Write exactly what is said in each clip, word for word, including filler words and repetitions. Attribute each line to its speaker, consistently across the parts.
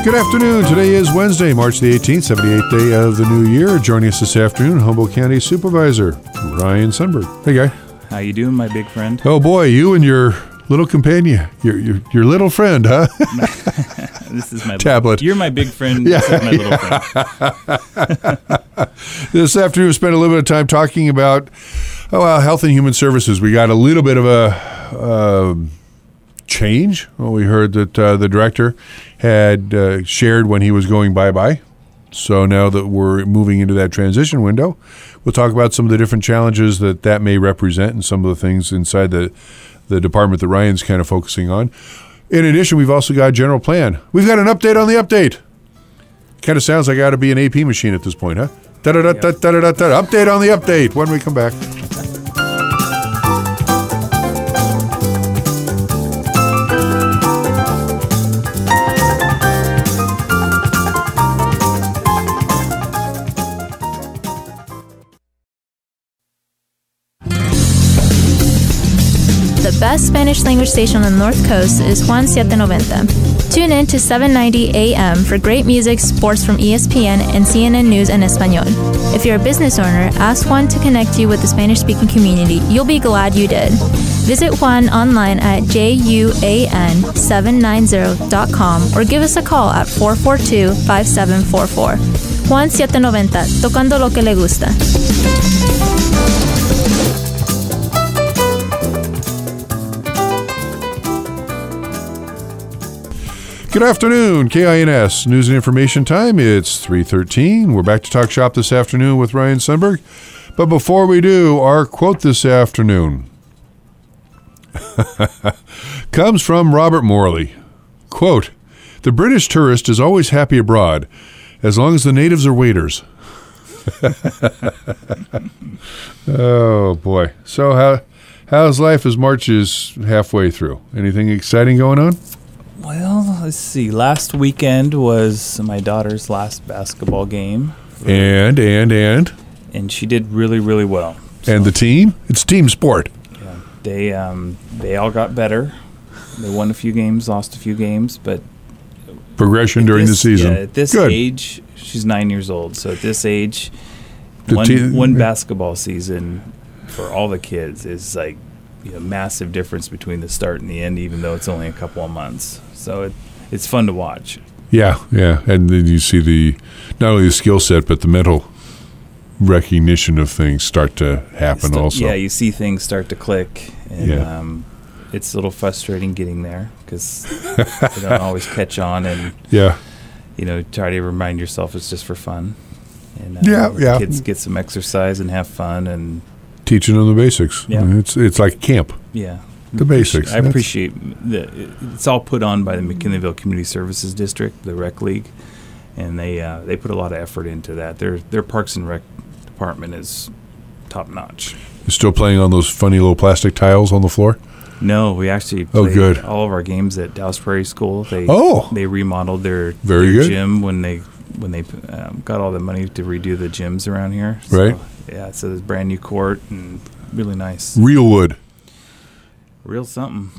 Speaker 1: Good afternoon. Today is Wednesday, March the eighteenth, seventy-eighth day of the new year. Joining us this afternoon, Humboldt County Supervisor Ryan Sundberg. Hey, guy.
Speaker 2: How you doing, my big friend?
Speaker 1: Oh, boy, you and your little companion, your your, your little friend, huh?
Speaker 2: This is my
Speaker 1: tablet.
Speaker 2: You're my big friend. Yeah, this is my little friend.
Speaker 1: This afternoon, we spent a little bit of time talking about oh, well, Health and Human Services. We got a little bit of a uh, change. Well, we heard that uh, the director had uh, shared when he was going bye-bye. So now that we're moving into that transition window, we'll talk about some of the different challenges that that may represent and some of the things inside the, the department that Ryan's kind of focusing on. In addition, we've also got a general plan. We've got an update on the update. Kind of sounds like I ought to be an A P machine at this point, huh? Da-da-da-da-da-da-da. Update on the update when we come back.
Speaker 3: The best Spanish language station on the North Coast is Juan seven ninety. Tune in to seven ninety A M for great music, sports from E S P N, and C N N News en Español. If you're a business owner, ask Juan to connect you with the Spanish-speaking community. You'll be glad you did. Visit Juan online at juan seven ninety dot com or give us a call at four four two, five seven four four. Juan seven ninety, tocando lo que le gusta.
Speaker 1: Good afternoon, K I N S News and Information Time. It's three thirteen. We're back to talk shop this afternoon with Ryan Sundberg. But before we do, our quote this afternoon comes from Robert Morley. Quote, "The British tourist is always happy abroad, as long as the natives are waiters." Oh, boy. So how how's life as March is halfway through? Anything exciting going on?
Speaker 2: Well, let's see. Last weekend was my daughter's last basketball game.
Speaker 1: And, and, and?
Speaker 2: And she did really, really well.
Speaker 1: So, and the team? It's team sport.
Speaker 2: Yeah, they um, they all got better. They won a few games, lost a few games, but
Speaker 1: progression during
Speaker 2: this,
Speaker 1: the season.
Speaker 2: Yeah, at this
Speaker 1: Good.
Speaker 2: age, she's nine years old. So at this age,
Speaker 1: the
Speaker 2: one,
Speaker 1: te-
Speaker 2: one basketball season for all the kids is like, you know, massive difference between the start and the end, even though it's only a couple of months. So it, it's fun to watch.
Speaker 1: Yeah, yeah. And then you see the not only the skill set, but the mental recognition of things start to happen
Speaker 2: St-
Speaker 1: also.
Speaker 2: Yeah, you see things start to click. And
Speaker 1: yeah.
Speaker 2: um, it's a little frustrating getting there because they don't always catch on. And,
Speaker 1: yeah.
Speaker 2: you know, try to remind yourself it's just for fun. And uh,
Speaker 1: yeah, yeah.
Speaker 2: kids get some exercise and have fun. And
Speaker 1: teaching them the basics.
Speaker 2: Yeah.
Speaker 1: It's, it's like camp.
Speaker 2: Yeah.
Speaker 1: The basics.
Speaker 2: I appreciate that. It's all put on by the McKinleyville Community Services District, the Rec League, and they uh, they put a lot of effort into that. Their their Parks and Rec department is top notch.
Speaker 1: You're still playing on those funny little plastic tiles on the floor?
Speaker 2: No, we actually
Speaker 1: oh,
Speaker 2: played
Speaker 1: good.
Speaker 2: all of our games at Dallas Prairie School. They
Speaker 1: oh.
Speaker 2: they remodeled their,
Speaker 1: Very
Speaker 2: their
Speaker 1: good.
Speaker 2: gym when they when they um, got all the money to redo the gyms around here. So,
Speaker 1: right.
Speaker 2: Yeah, so there's a brand new court and really nice.
Speaker 1: Real wood.
Speaker 2: Real something.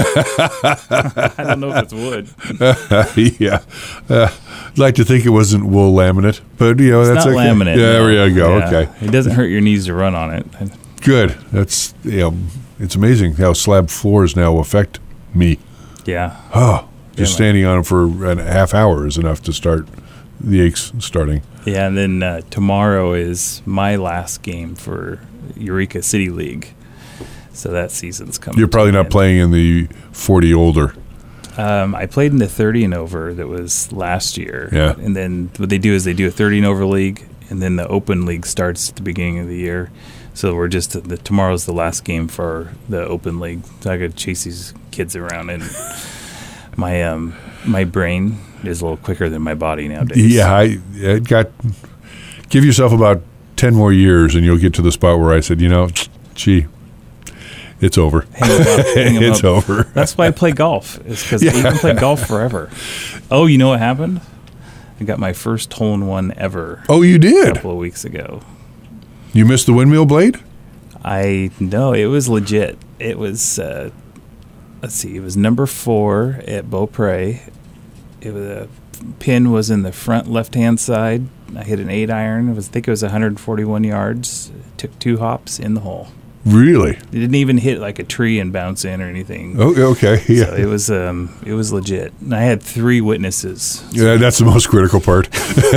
Speaker 2: I don't know if it's wood.
Speaker 1: Uh, yeah. Uh, I'd like to think it wasn't wool laminate, but, you know,
Speaker 2: it's
Speaker 1: that's
Speaker 2: not
Speaker 1: okay.
Speaker 2: laminate.
Speaker 1: Yeah,
Speaker 2: no.
Speaker 1: there you go.
Speaker 2: Yeah.
Speaker 1: Okay.
Speaker 2: It doesn't hurt your knees to run on it.
Speaker 1: Good. That's, you know, it's amazing how slab floors now affect me.
Speaker 2: Yeah.
Speaker 1: Oh, just
Speaker 2: yeah,
Speaker 1: standing on them for a half hour is enough to start the aches starting.
Speaker 2: Yeah, and then uh, tomorrow is my last game for Eureka City League. So that season's coming.
Speaker 1: You're probably not playing in the forty older.
Speaker 2: Um, I played in the thirty and over that was last year.
Speaker 1: Yeah.
Speaker 2: And then what they do is they do a thirty and over league, and then the open league starts at the beginning of the year. So we're just the tomorrow's the last game for the open league. So I got to chase these kids around, and my um my brain is a little quicker than my body nowadays.
Speaker 1: Yeah, I it got. Give yourself about ten more years, and you'll get to the spot where I said, you know, gee. It's over.
Speaker 2: Hang 'em up, hang 'em
Speaker 1: it's
Speaker 2: up.
Speaker 1: over.
Speaker 2: That's why I play golf. It's because
Speaker 1: Yeah.
Speaker 2: you can play golf forever. Oh, you know what happened? I got my first hole-in-one ever.
Speaker 1: Oh, you
Speaker 2: A
Speaker 1: did?
Speaker 2: couple of weeks ago.
Speaker 1: You missed the windmill blade?
Speaker 2: I no, it was legit. It was. Uh, let's see. It was number four at Beaupre. It was a pin was in the front left-hand side. I hit an eight iron. It was, I think it was one hundred forty-one yards. Took two hops in the hole.
Speaker 1: Really?
Speaker 2: It didn't even hit like a tree and bounce in or anything.
Speaker 1: Oh, okay. Yeah.
Speaker 2: So it was um, it was legit. And I had three witnesses.
Speaker 1: Yeah, that's the most critical part.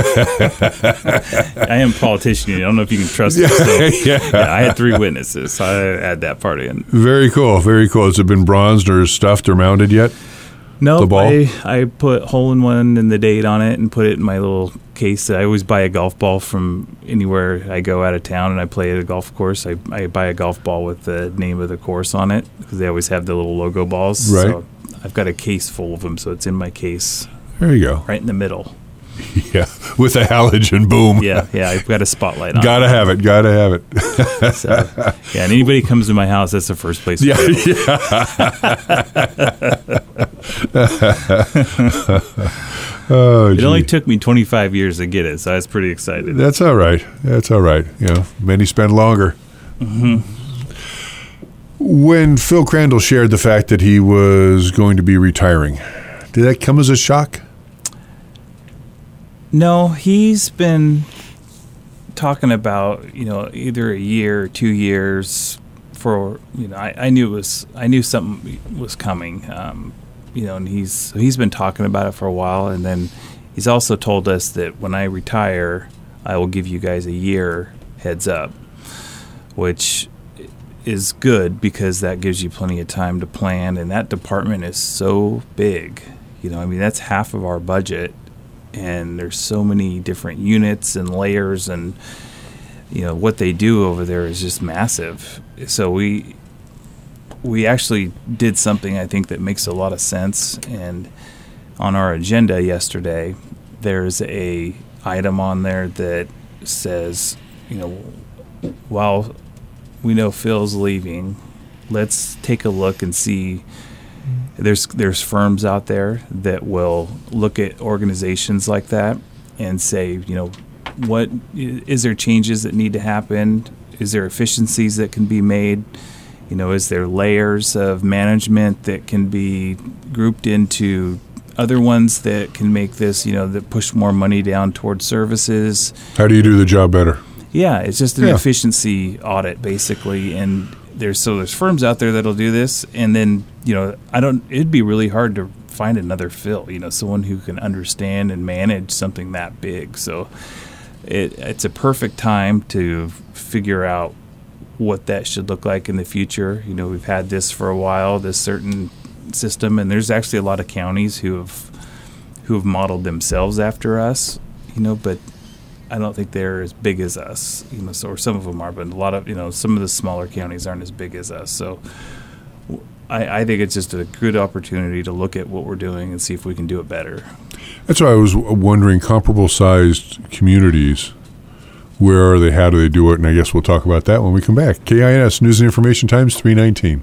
Speaker 2: I am a politician. I don't know if you can trust me. So,
Speaker 1: yeah.
Speaker 2: yeah, I had three witnesses. So I had that part in.
Speaker 1: Very cool. Very cool. Has it been bronzed or stuffed or mounted yet?
Speaker 2: No,
Speaker 1: The ball?
Speaker 2: I, I put hole in one and the date on it and put it in my little case. I always buy a golf ball from anywhere I go out of town and I play at a golf course. I, I buy a golf ball with the name of the course on it because they always have the little logo balls.
Speaker 1: Right.
Speaker 2: So I've got a case full of them, so it's in my case
Speaker 1: There you go.
Speaker 2: right in the middle.
Speaker 1: Yeah, with a halogen boom.
Speaker 2: Yeah, yeah, I've got a spotlight on
Speaker 1: Gotta
Speaker 2: it.
Speaker 1: have it. Gotta have it.
Speaker 2: So, yeah, and anybody comes to my house, that's the first place.
Speaker 1: Yeah,
Speaker 2: we go.
Speaker 1: Oh,
Speaker 2: It only
Speaker 1: gee.
Speaker 2: took me twenty-five years to get it, so I was pretty excited.
Speaker 1: That's all right. That's all right. You know, many spend longer.
Speaker 2: Mm-hmm.
Speaker 1: When Phil Crandall shared the fact that he was going to be retiring, did that come as a shock?
Speaker 2: No, he's been talking about, you know, either a year or two years for, you know, I, I knew it was, I knew something was coming, um, you know, and he's, so he's been talking about it for a while. And then he's also told us that when I retire, I will give you guys a year heads up, which is good because that gives you plenty of time to plan. And that department is so big, you know, I mean, that's half of our budget. And there's so many different units and layers, and you know what they do over there is just massive. So we we actually did something I think that makes a lot of sense. And on our agenda yesterday, there's a item on there that says, you know, while we know Phil's leaving, let's take a look and see. There's there's firms out there that will look at organizations like that and say, you know, what is there changes that need to happen? Is there efficiencies that can be made? You know, is there layers of management that can be grouped into other ones that can make this, you know, that push more money down towards services?
Speaker 1: How do you do the job better?
Speaker 2: Yeah, it's just an
Speaker 1: Yeah.
Speaker 2: efficiency audit basically, and there's so there's firms out there that'll do this, and then you know I don't. It'd be really hard to find another Phil, you know, someone who can understand and manage something that big. So it it's a perfect time to figure out what that should look like in the future. You know, we've had this for a while, this certain system, and there's actually a lot of counties who have who have modeled themselves after us. You know, but I don't think they're as big as us, you know. So, or some of them are, but a lot of, you know, some of the smaller counties aren't as big as us. So, w- I, I think it's just a good opportunity to look at what we're doing and see if we can do it better.
Speaker 1: That's why I was w- wondering, comparable sized communities, where are they, how do they do it? And I guess we'll talk about that when we come back. K I N S News and Information Times, three nineteen.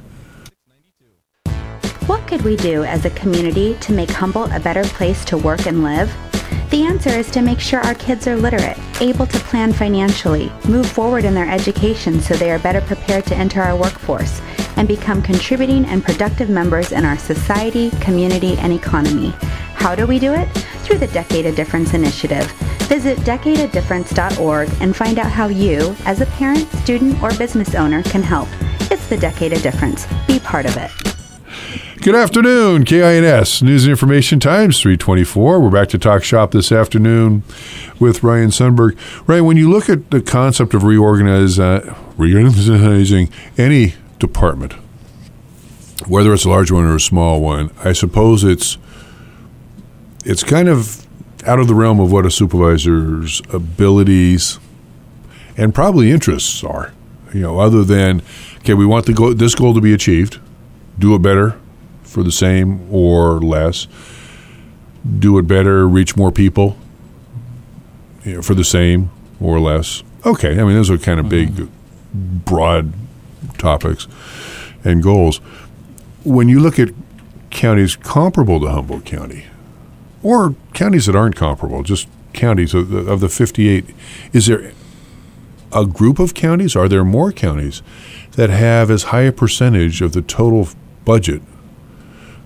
Speaker 4: What could we do as a community to make Humboldt a better place to work and live? The answer is to make sure our kids are literate, able to plan financially, move forward in their education so they are better prepared to enter our workforce, and become contributing and productive members in our society, community, and economy. How do we do it? Through the Decade of Difference initiative. Visit decade of difference dot org and find out how you, as a parent, student, or business owner, can help. It's the Decade of Difference. Be part of it.
Speaker 1: Good afternoon, K I N S News and Information Times, three twenty-four. We're back to Talk Shop this afternoon with Ryan Sundberg. Ryan, when you look at the concept of reorganize, uh, reorganizing any department, whether it's a large one or a small one, I suppose it's it's kind of out of the realm of what a supervisor's abilities and probably interests are. You know, other than, okay, we want the goal, this goal to be achieved, do it better for the same or less, do it better, reach more people, you know, for the same or less. Okay, I mean, those are kind of big, broad topics and goals. When you look at counties comparable to Humboldt County, or counties that aren't comparable, just counties of the, of the fifty-eight, is there a group of counties? Are there more counties that have as high a percentage of the total budget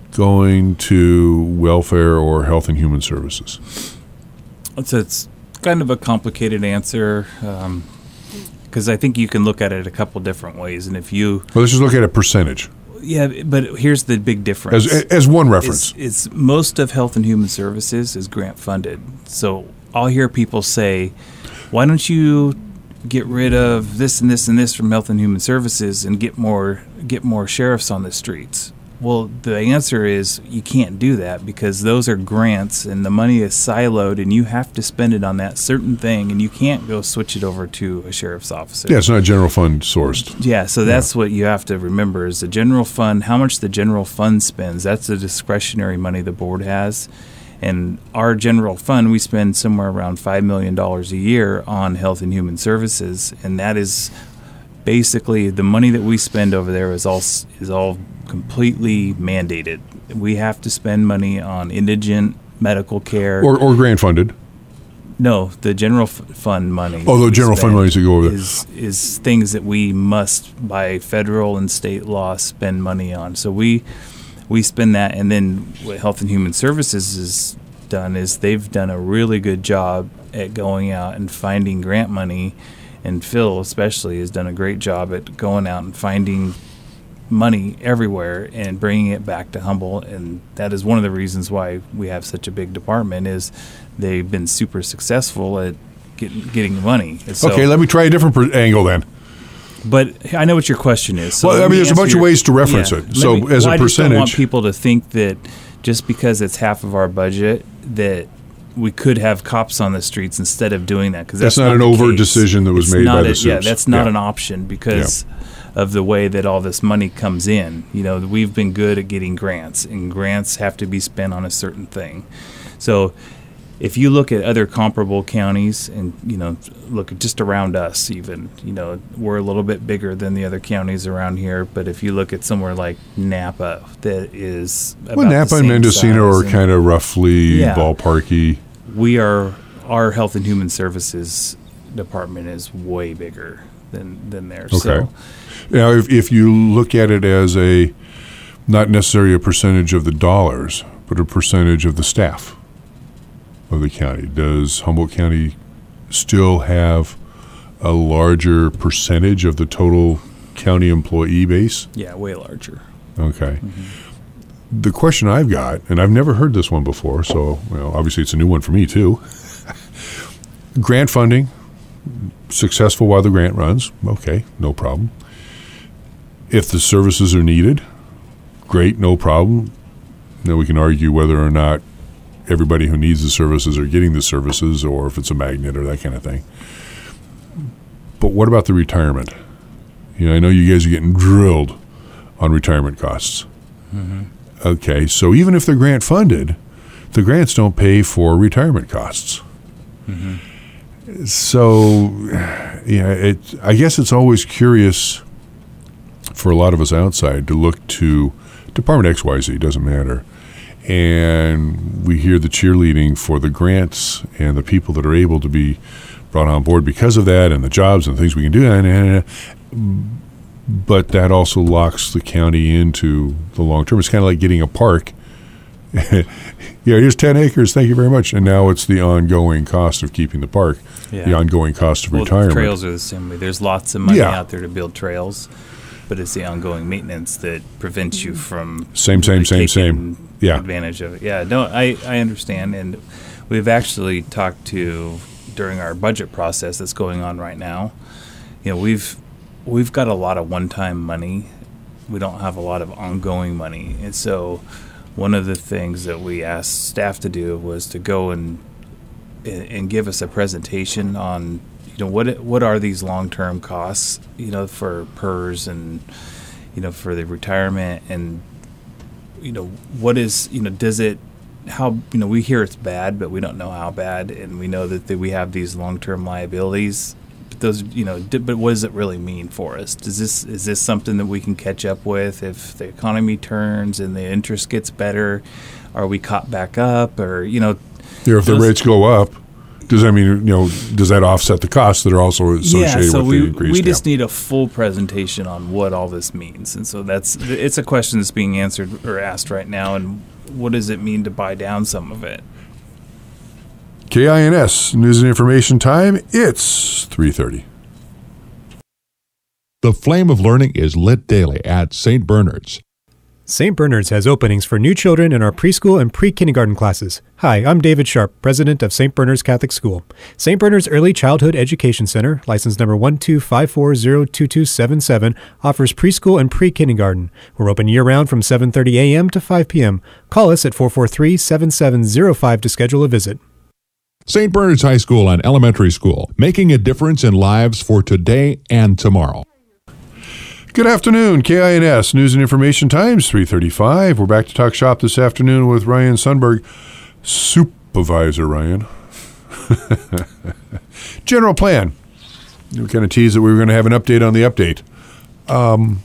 Speaker 1: going to welfare or health and human services?
Speaker 2: It's, it's kind of a complicated answer because um, I think you can look at it a couple different ways. And if you...
Speaker 1: Well, let's just look at a percentage.
Speaker 2: Yeah, but here's the big difference.
Speaker 1: As, as one reference.
Speaker 2: It's, it's most of health and human services is grant funded. So I'll hear people say, why don't you get rid of this and this and this from health and human services and get more get more sheriffs on the streets? Well, the answer is you can't do that because those are grants and the money is siloed and you have to spend it on that certain thing and you can't go switch it over to a sheriff's officer.
Speaker 1: Yeah, it's not general fund sourced.
Speaker 2: Yeah, so that's yeah. what you have to remember is the general fund, how much the general fund spends. That's the discretionary money the board has. And our general fund, we spend somewhere around five million dollars a year on health and human services, and that is basically the money that we spend over there is all is all completely mandated. We have to spend money on indigent medical care.
Speaker 1: Or, or grant funded.
Speaker 2: No, the general f- fund money.
Speaker 1: Oh, the general fund money to go over there.
Speaker 2: Is, is things that we must, by federal and state law, spend money on. So we we spend that, and then what Health and Human Services has done is they've done a really good job at going out and finding grant money, and Phil especially has done a great job at going out and finding money everywhere and bringing it back to Humboldt, and that is one of the reasons why we have such a big department is they've been super successful at getting getting money. And so,
Speaker 1: okay, let me try a different per- angle then.
Speaker 2: But I know what your question is. So
Speaker 1: well, I mean, there's a bunch
Speaker 2: your,
Speaker 1: of ways to reference
Speaker 2: yeah,
Speaker 1: it. So
Speaker 2: me,
Speaker 1: as
Speaker 2: well,
Speaker 1: a
Speaker 2: I
Speaker 1: percentage,
Speaker 2: just don't want people to think that just because it's half of our budget that we could have cops on the streets instead of doing that, because that's,
Speaker 1: that's not,
Speaker 2: not
Speaker 1: an overt
Speaker 2: case.
Speaker 1: decision that was
Speaker 2: it's
Speaker 1: made by
Speaker 2: a,
Speaker 1: the Supes.
Speaker 2: Yeah, that's not
Speaker 1: yeah.
Speaker 2: an option because yeah. of the way that all this money comes in. You know, we've been good at getting grants, and grants have to be spent on a certain thing. So if you look at other comparable counties and, you know, look at just around us even, you know, we're a little bit bigger than the other counties around here. But if you look at somewhere like Napa, that is about
Speaker 1: well, Napa
Speaker 2: the
Speaker 1: and
Speaker 2: same
Speaker 1: Mendocino are
Speaker 2: and,
Speaker 1: kind of roughly
Speaker 2: yeah,
Speaker 1: ballparky.
Speaker 2: We are, our Health and Human Services department is way bigger than, than theirs.
Speaker 1: Okay.
Speaker 2: So,
Speaker 1: now, if, if you look at it as a, not necessarily a percentage of the dollars, but a percentage of the staff of the county, does Humboldt County still have a larger percentage of the total county employee base?
Speaker 2: Yeah, way larger.
Speaker 1: Okay.
Speaker 2: Mm-hmm.
Speaker 1: The question I've got, and I've never heard this one before, so well, obviously it's a new one for me too. Grant funding, successful while the grant runs, okay, no problem. If the services are needed, great, no problem. Now we can argue whether or not everybody who needs the services are getting the services, or if it's a magnet or that kind of thing. But what about the retirement? You know, I know you guys are getting drilled on retirement costs.
Speaker 2: Mm-hmm.
Speaker 1: Okay, so even if they're grant funded, the grants don't pay for retirement costs.
Speaker 2: Mm-hmm.
Speaker 1: So, yeah, it. I guess it's always curious for a lot of us outside to look to Department X Y Z, doesn't matter, and we hear the cheerleading for the grants and the people that are able to be brought on board because of that, and the jobs and things we can do. And, but that also locks the county into the long term. It's kind of like getting a park. Yeah, here's ten acres, thank you very much. And now it's the ongoing cost of keeping the park,
Speaker 2: yeah.
Speaker 1: the ongoing cost of
Speaker 2: well,
Speaker 1: retirement.
Speaker 2: Trails are the same way. There's lots of money
Speaker 1: yeah.
Speaker 2: out there to build trails, but it's the ongoing maintenance that prevents you from
Speaker 1: same, same,
Speaker 2: really
Speaker 1: same, same. Yeah,
Speaker 2: advantage of it. Yeah, no, I, I understand, and we've actually talked to during our budget process that's going on right now. You know, we've we've got a lot of one-time money. We don't have a lot of ongoing money, and so one of the things that we asked staff to do was to go and and give us a presentation on, you know, what what are these long-term costs, you know, for P E R S and, you know, for the retirement, and, you know, what is, you know, does it, how, you know, we hear it's bad, but we don't know how bad, and we know that, that we have these long-term liabilities. But those, you know, d- but what does it really mean for us? Does this is this something that we can catch up with if the economy turns and the interest gets better? Are we caught back up, or, you know?
Speaker 1: Yeah, if the
Speaker 2: those,
Speaker 1: rates go up. Does that mean, you know, does that offset the costs that are also associated
Speaker 2: yeah, so
Speaker 1: with
Speaker 2: we,
Speaker 1: the increase?
Speaker 2: we just
Speaker 1: yeah.
Speaker 2: need a full presentation on what all this means. And so that's it's a question that's being answered or asked right now. And what does it mean to buy down some of it?
Speaker 1: K I N S, News and Information Time. It's three thirty.
Speaker 5: The flame of learning is lit daily at Saint Bernard's.
Speaker 6: Saint Bernard's has openings for new children in our preschool and pre-kindergarten classes. Hi, I'm David Sharp, president of Saint Bernard's Catholic School. Saint Bernard's Early Childhood Education Center, license number one two five four zero two two seven seven, offers preschool and pre-kindergarten. We're open year-round from seven thirty a.m. to five p.m. Call us at four four three, seven seven zero five to schedule a visit.
Speaker 5: Saint Bernard's High School and Elementary School, making a difference in lives for today and tomorrow.
Speaker 1: Good afternoon, K I N S News and Information Times, three thirty-five. We're back to talk shop this afternoon with Ryan Sundberg, Supervisor Ryan. General plan. We kind of teased that we were going to have an update on the update. Um,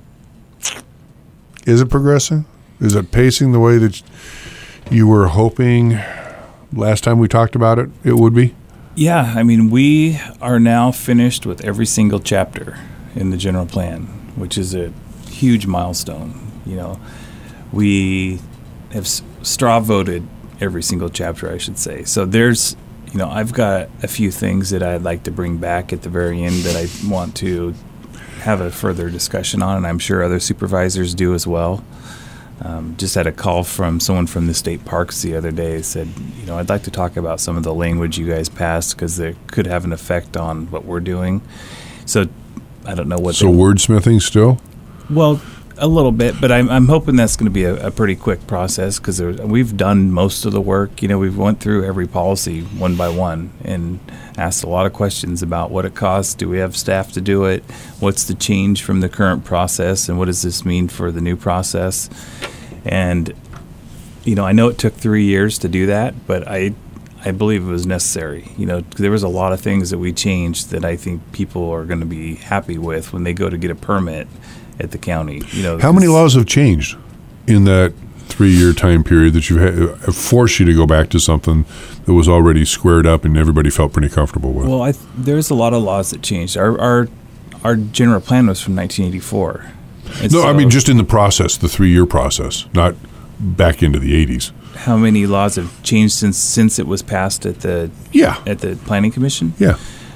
Speaker 1: is it progressing? Is it pacing the way that you were hoping last time we talked about it, it would be?
Speaker 2: Yeah, I mean, we are now finished with every single chapter in the general plan, which is a huge milestone. You know, we have straw voted every single chapter, I should say. So there's, you know, I've got a few things that I'd like to bring back at the very end that I want to have a further discussion on, and I'm sure other supervisors do as well. Um, just had a call from someone from the state parks the other day. Said, you know, I'd like to talk about some of the language you guys passed because it could have an effect on what we're doing. So I don't know what.
Speaker 1: So
Speaker 2: they,
Speaker 1: wordsmithing still?
Speaker 2: Well, a little bit, but I'm I'm hoping that's going to be a, a pretty quick process because we've done most of the work. You know, we've went through every policy one by one and asked a lot of questions about what it costs. Do we have staff to do it? What's the change from the current process, and what does this mean for the new process? And you know, I know it took three years to do that, but I. I believe it was necessary. You know, there was a lot of things that we changed that I think people are going to be happy with when they go to get a permit at the county. You know,
Speaker 1: how many laws have changed in that three-year time period that you've had, have forced you to go back to something that was already squared up and everybody felt pretty comfortable with?
Speaker 2: Well, I th- there's a lot of laws that changed. Our our our general plan was from nineteen eighty-four. And
Speaker 1: no,
Speaker 2: so
Speaker 1: I mean just in the process, the three-year process, not back into the eighties.
Speaker 2: How many laws have changed since since it was passed at the
Speaker 1: yeah
Speaker 2: at the Planning Commission?
Speaker 1: Yeah.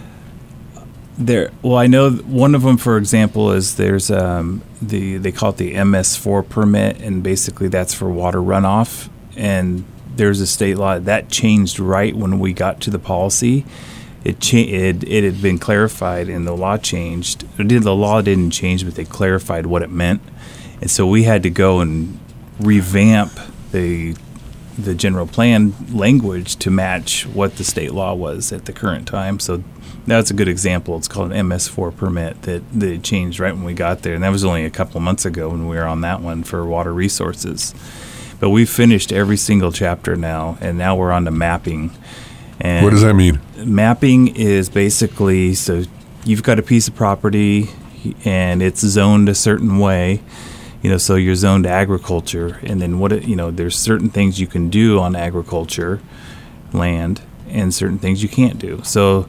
Speaker 2: There. Well, I know one of them, for example, is there's um, the they call it the M S four permit, and basically that's for water runoff. And there's a state law that changed right when we got to the policy. It cha- it, it had been clarified, and the law changed. It did, the law didn't change, but they clarified what it meant, and so we had to go and revamp the the general plan language to match what the state law was at the current time. So that's a good example. It's called an M S four permit that, that changed right when we got there. And that was only a couple of months ago when we were on that one for water resources. But we've finished every single chapter now, and now we're on to mapping. And
Speaker 1: what does that mean?
Speaker 2: Mapping is basically, so you've got a piece of property and it's zoned a certain way. You know, so you're zoned to agriculture, and then what, it, you know, there's certain things you can do on agriculture land and certain things you can't do. So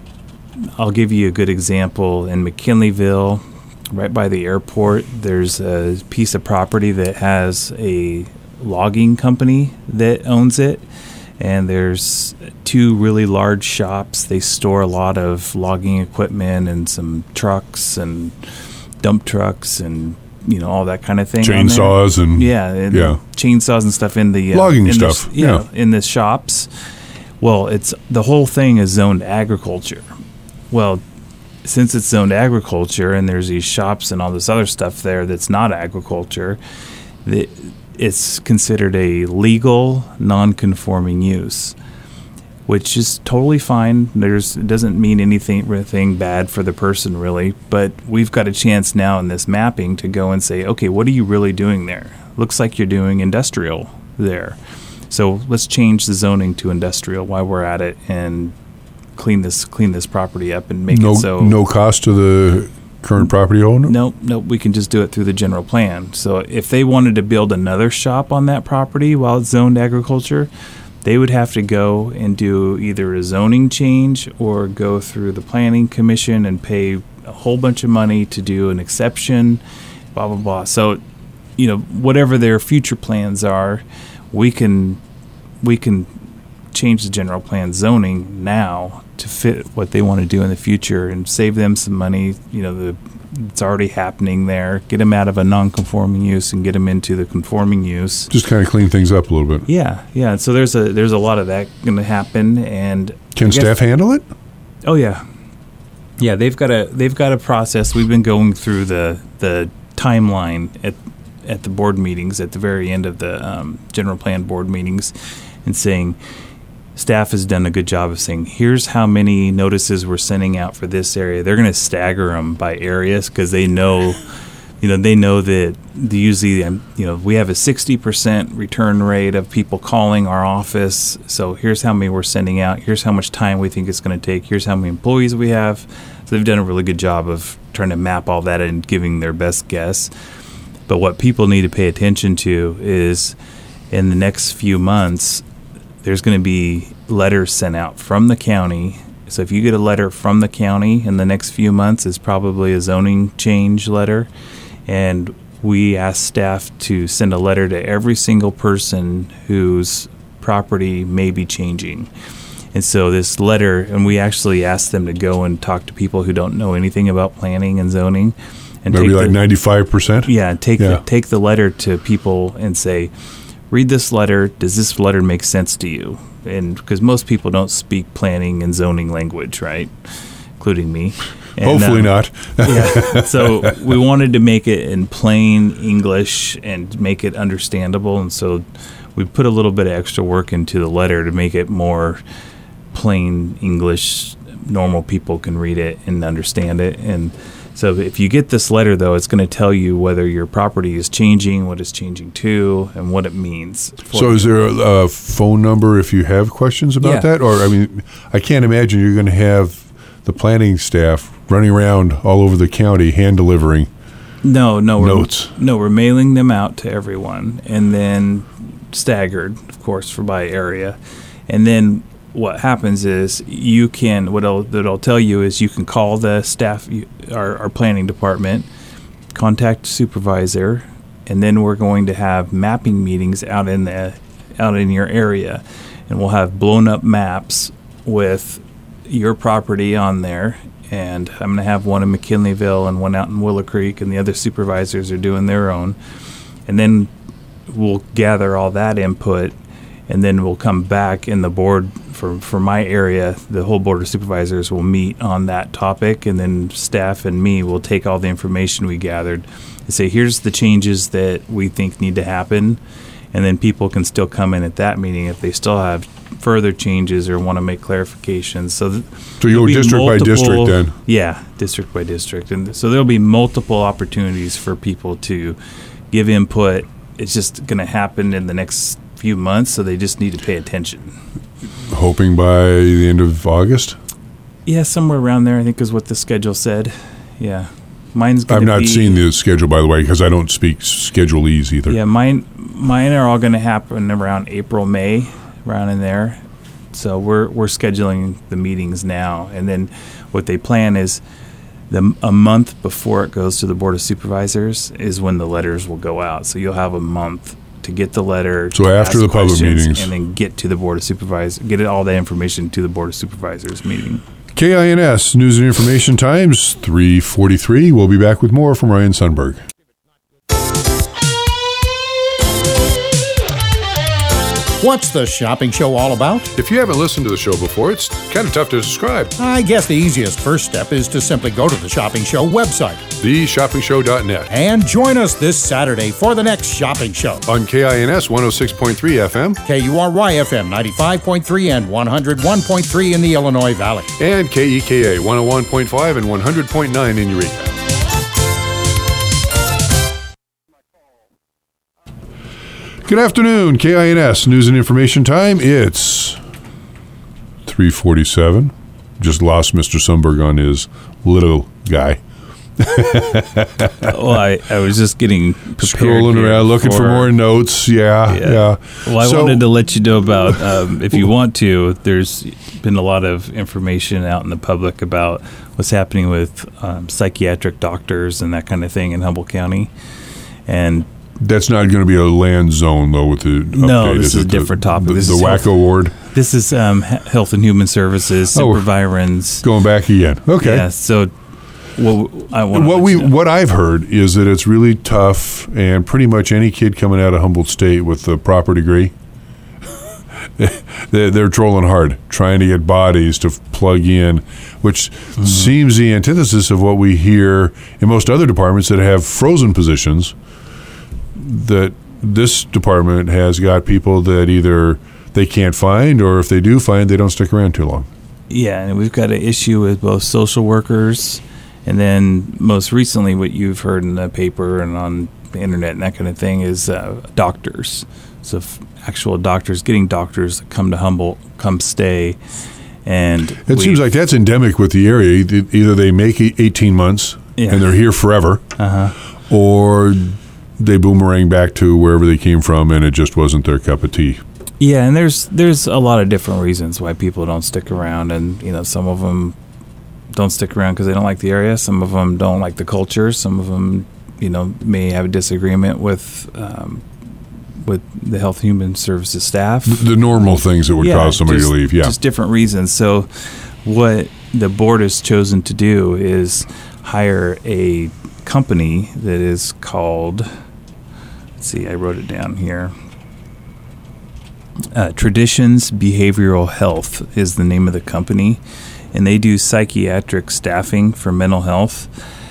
Speaker 2: I'll give you a good example. In McKinleyville, right by the airport, there's a piece of property that has a logging company that owns it, and there's two really large shops. They store a lot of logging equipment and some trucks and dump trucks and you know, all that kind of thing.
Speaker 1: Chainsaws and
Speaker 2: yeah, and
Speaker 1: yeah,
Speaker 2: chainsaws and stuff in the
Speaker 1: uh, logging
Speaker 2: in
Speaker 1: stuff.
Speaker 2: The, yeah,
Speaker 1: yeah,
Speaker 2: in the shops. Well, it's the whole thing is zoned agriculture. Well, since it's zoned agriculture and there's these shops and all this other stuff there that's not agriculture, the, it's considered a legal non-conforming use, which is totally fine. There's it doesn't mean anything, anything bad for the person really, but we've got a chance now in this mapping to go and say, okay, what are you really doing there? Looks like you're doing industrial there. So let's change the zoning to industrial while we're at it and clean this clean this property up and make
Speaker 1: no,
Speaker 2: it so
Speaker 1: no cost to the current property owner?
Speaker 2: Nope, nope. We can just do it through the general plan. So if they wanted to build another shop on that property while it's zoned agriculture, they would have to go and do either a zoning change or go through the planning commission and pay a whole bunch of money to do an exception, blah, blah, blah. So, you know, whatever their future plans are, we can we can change the general plan zoning now to fit what they want to do in the future and save them some money. You know, the it's already happening there. Get them out of a non-conforming use and get them into the conforming use.
Speaker 1: Just kind of clean things up a little bit.
Speaker 2: Yeah, yeah. So there's a there's a lot of that going to happen. And
Speaker 1: can staff handle it?
Speaker 2: Oh yeah, yeah. They've got a they've got a process. We've been going through the the timeline at at the board meetings at the very end of the um, general plan board meetings, and saying. Staff has done a good job of saying, here's how many notices we're sending out for this area. They're going to stagger them by areas because they know, you know, they know that the, usually, um, you know, we have a sixty percent return rate of people calling our office. So here's how many we're sending out. Here's how much time we think it's going to take. Here's how many employees we have. So they've done a really good job of trying to map all that and giving their best guess. But what people need to pay attention to is in the next few months, there's going to be letters sent out from the county. So if you get a letter from the county in the next few months, it's probably a zoning change letter. And we ask staff to send a letter to every single person whose property may be changing. And so this letter, and we actually ask them to go and talk to people who don't know anything about planning and zoning. And
Speaker 1: maybe like
Speaker 2: the,
Speaker 1: ninety-five percent?
Speaker 2: Yeah, take
Speaker 1: yeah.
Speaker 2: The, take the letter to people and say, read this letter. Does this letter make sense to you? And because most people don't speak planning and zoning language, right? Including me. And,
Speaker 1: Hopefully
Speaker 2: um,
Speaker 1: not.
Speaker 2: yeah. So we wanted to make it in plain English and make it understandable. And so we put a little bit of extra work into the letter to make it more plain English. Normal people can read it and understand it. And so if you get this letter, though, it's going to tell you whether your property is changing, what it's changing to, and what it means.
Speaker 1: So is there a, a phone number if you have questions about
Speaker 2: Yeah.
Speaker 1: that? Or, I mean, I can't imagine you're going to have the planning staff running around all over the county hand-delivering
Speaker 2: No, no.
Speaker 1: notes.
Speaker 2: We're, no, we're mailing them out to everyone, and then staggered, of course, for by area. And then what happens is you can, what I'll, that I'll tell you is you can call the staff, you, our, our planning department, contact supervisor, and then we're going to have mapping meetings out in the, out in your area. And we'll have blown up maps with your property on there. And I'm going to have one in McKinleyville and one out in Willow Creek, and the other supervisors are doing their own. And then we'll gather all that input, and then we'll come back in the board for, for my area. The whole board of supervisors will meet on that topic, and then staff and me will take all the information we gathered and say, here's the changes that we think need to happen. And then people can still come in at that meeting if they still have further changes or want to make clarifications. So, th-
Speaker 1: So you go district by district then?
Speaker 2: Yeah, district by district. And so there'll be multiple opportunities for people to give input. It's just going to happen in the next few months, so they just need to pay attention.
Speaker 1: Hoping by the end of August?
Speaker 2: Yeah, somewhere around there, I think is what the schedule said. Yeah. Mine's going
Speaker 1: I've
Speaker 2: to
Speaker 1: not
Speaker 2: be,
Speaker 1: seen the schedule, by the way, because I don't speak schedulese either.
Speaker 2: Yeah, mine mine are all going to happen around April, May, around in there. So we're we're scheduling the meetings now, and then what they plan is the a month before it goes to the Board of Supervisors is when the letters will go out. So you'll have a month to get the letter.
Speaker 1: So
Speaker 2: to
Speaker 1: after
Speaker 2: ask
Speaker 1: the public
Speaker 2: questions,
Speaker 1: meetings.
Speaker 2: and then get to the Board of Supervisors, get all that information to the Board of Supervisors meeting.
Speaker 1: K I N S News and Information Times, three forty-three. We'll be back with more from Ryan Sundberg.
Speaker 7: What's the shopping show all about?
Speaker 1: If you haven't listened to the show before, it's kind of tough to describe.
Speaker 7: I guess the easiest first step is to simply go to the Shopping Show website
Speaker 1: the shopping show dot net.
Speaker 7: and join us this Saturday for the next shopping show.
Speaker 1: On K I N S one oh six point three F M
Speaker 7: K U R Y F M ninety-five point three and one oh one point three in the Illinois Valley.
Speaker 1: and K E K A one oh one point five and one hundred point nine in Eureka. Good afternoon, K I N S News and Information Time. It's three forty-seven. Just lost Mister Sundberg on his little guy.
Speaker 2: Well, I, I was just getting prepared
Speaker 1: Scrolling
Speaker 2: here
Speaker 1: around, looking for, more notes. Yeah, yeah.
Speaker 2: Yeah. Well, I
Speaker 1: So-
Speaker 2: wanted to let you know about, um, if you want to, there's been a lot of information out in the public about what's happening with um, psychiatric doctors and that kind of thing in Humboldt County. And
Speaker 1: That's not going to be a land zone, though, with the
Speaker 2: No,
Speaker 1: update.
Speaker 2: this is a
Speaker 1: it the-
Speaker 2: different topic.
Speaker 1: The,
Speaker 2: This
Speaker 1: the
Speaker 2: is health-
Speaker 1: WACO ward
Speaker 2: this is um, He- Health and Human Services,
Speaker 1: Oh.
Speaker 2: Supervirans.
Speaker 1: going back again. Okay.
Speaker 2: Yeah, so what I want
Speaker 1: What we what I've heard is that it's really tough, and pretty much any kid coming out of Humboldt State with a proper degree, they're, they're trolling hard, trying to get bodies to f- plug in, which
Speaker 2: Mm-hmm.
Speaker 1: seems the antithesis of what we hear in most other departments that have frozen positions. That this department has got people that either they can't find, or if they do find, they don't stick around too long.
Speaker 2: Yeah, and we've got an issue with both social workers, and then most recently, what you've heard in the paper and on the internet and that kind of thing is uh, doctors. So f- actual doctors, getting doctors that come to Humboldt, come stay, and
Speaker 1: It seems like that's endemic with the area. Either either they make e- eighteen months
Speaker 2: Yeah.
Speaker 1: and they're here forever,
Speaker 2: uh-huh.
Speaker 1: or they boomerang back to wherever they came from and it just wasn't their cup of tea.
Speaker 2: Yeah, and there's there's a lot of different reasons why people don't stick around, and you know some of them don't stick around because they don't like the area. Some of them don't like the culture. Some of them, you know, may have a disagreement with um, with the Health and Human Services staff.
Speaker 1: The normal things that would cause somebody
Speaker 2: just,
Speaker 1: to leave. Yeah.
Speaker 2: just different reasons. So, what the board has chosen to do is hire a company that is called. Let's see, I wrote it down here. Uh, Traditions Behavioral Health is the name of the company, and they do psychiatric staffing for mental health.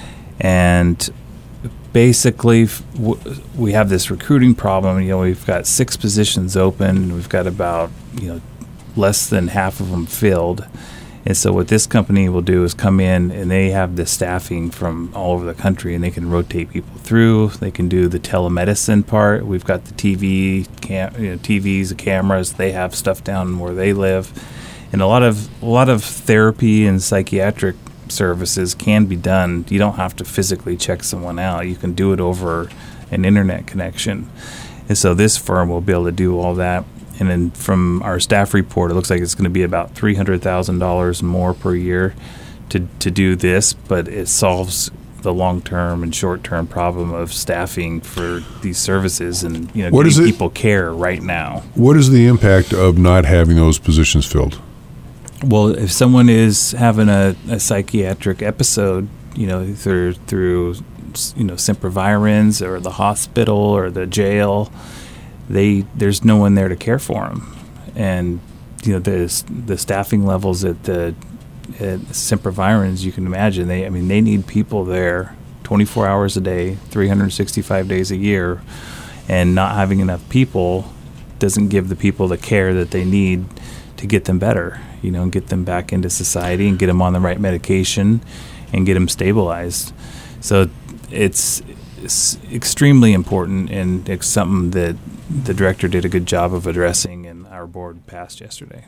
Speaker 2: And basically, f- w- we have this recruiting problem. You know, we've got six positions open. We've got about you know less than half of them filled. And so what this company will do is come in, and they have the staffing from all over the country, and they can rotate people through. They can do the telemedicine part. We've got the T V, cam- you know, T Vs, the cameras. They have stuff down where they live, and a lot of a lot of therapy and psychiatric services can be done. You don't have to physically check someone out. You can do it over an internet connection, and so this firm will be able to do all that. And then from our staff report, it looks like it's going to be about three hundred thousand dollars more per year to, to do this, but it solves the long-term and short-term problem of staffing for these services and, you know,
Speaker 1: What is
Speaker 2: getting
Speaker 1: it-
Speaker 2: people care right now.
Speaker 1: What is the impact of not having those positions filled?
Speaker 2: Well, if someone is having a, a psychiatric episode, you know, through, through, you know, Sempervirens or the hospital or the jail, they there's no one there to care for them, and you know the the staffing levels at the at Sempervirens, you can imagine they I mean they need people there twenty-four hours a day, three hundred sixty-five days a year, and not having enough people doesn't give the people the care that they need to get them better, you know, and get them back into society and get them on the right medication and get them stabilized. So it's, it's extremely important, and it's something that the director did a good job of addressing, and our board passed yesterday.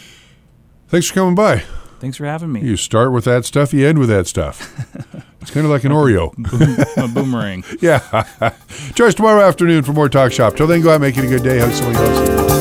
Speaker 1: Thanks for coming by.
Speaker 2: Thanks for having me.
Speaker 1: You start with that stuff, you end with that stuff. It's kind of like an Oreo.
Speaker 2: A boomerang.
Speaker 1: Yeah. Join us tomorrow afternoon for more Talk Shop. Till then, go out and make it a good day. Hug someone else.